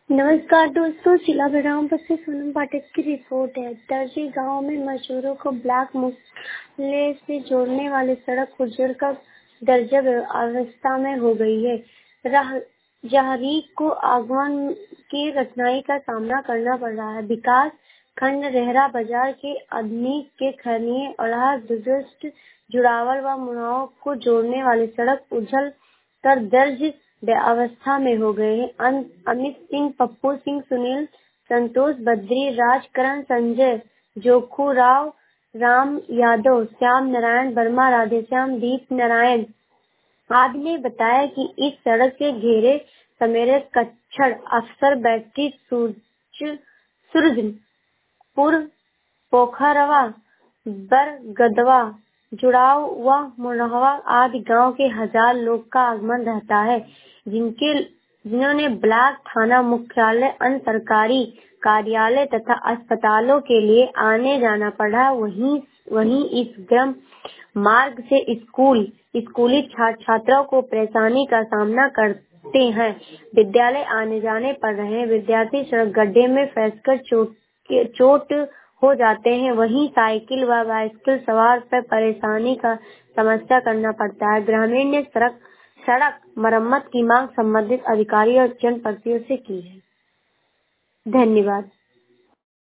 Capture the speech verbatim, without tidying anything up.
नमस्कार दोस्तों, जिला बलरामपुर से सोनम पाठक की रिपोर्ट है। दर्जी गांव में मजदूरों को ब्लैक मोहल्ले से जोड़ने वाली सड़क उजड़ कर जर्जर अवस्था में हो गई है। राहगीर को आगमन की कठिनाई का सामना करना पड़ रहा है। विकास खंड रेहरा बाजार के आधुनिक के खैनिये और दुरुस्त जुड़ावल व मुनाओ को जोड़ने वाली सड़क उजड़ कर दर्ज अवस्था में हो गए हैं। अमित सिंह, पप्पू सिंह, सुनील, संतोष, बद्री, राजकरण, संजय, जोखू राव, राम यादव, श्याम नारायण वर्मा, राधेश्याम, दीप नारायण आदि ने बताया कि इस सड़क के घेरे समेरे कच्छड़, अफसर बैटरी, सूरजपुर, पोखरवा, बरगदवा, जुड़ाव व मुनहवा आदि गांव के हजार लोग का आगमन रहता है, जिनके जिन्होंने ब्लॉक, थाना मुख्यालय, अन्य सरकारी कार्यालय तथा अस्पतालों के लिए आने जाना पड़ा। वहीं वहीं इस ग्राम मार्ग से स्कूल स्कूली छात्र छात्राओं को परेशानी का सामना करते हैं। विद्यालय आने जाने पड़ रहे हैं। विद्यार्थी सड़क गड्ढे में फंसकर चोट चोट हो जाते हैं। वहीं साइकिल व बाइसिकल सवार पर परेशानी का समस्या करना पड़ता है। ग्रामीण ने सड़क सड़क मरम्मत की मांग संबंधित अधिकारी और जनप्रतिनिधियों से की है। धन्यवाद।